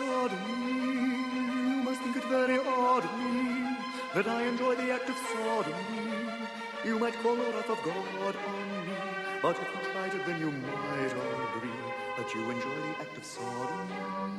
sodomy. You must think it very odd of me that I enjoy the act of sodomy. You might call the wrath of God on me, but if you tried it, then you might agree that you enjoy the act of sodomy.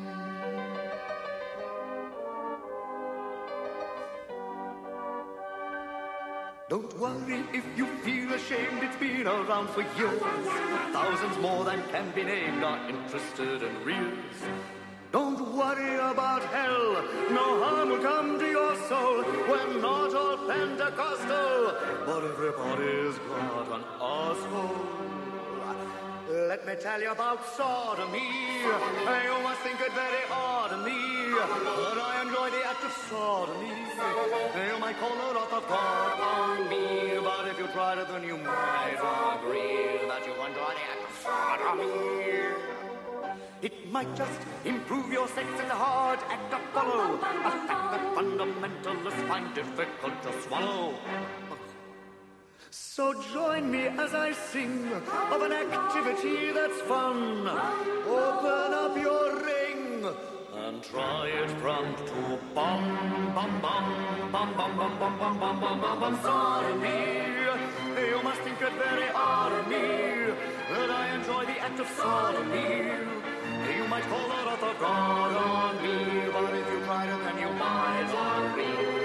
Don't worry if you feel ashamed, it's been around for years. Thousands more than can be named are interested in rears. Don't worry about hell, no harm will come to your soul. We're not all Pentecostal, but everybody's got an asshole. Let me tell you about sodomy. You must think it very odd of me that I enjoy the act of sodomy. You might call the wrath of God on me, but if you tried it, then you might agree that you enjoy the act of sodomy. It might just improve your sex, it's a hard act to follow, a fact that fundamentalists find difficult to swallow. So join me as I sing of an activity that's fun. Open up your ring and try it from to bum bum bum bum bum bum bum bum bum bum bum bum. Sodomy, you must think it very odd of me that I enjoy the act of sodomy. You might call the wrath of God on me, but if you tried it, then you might agree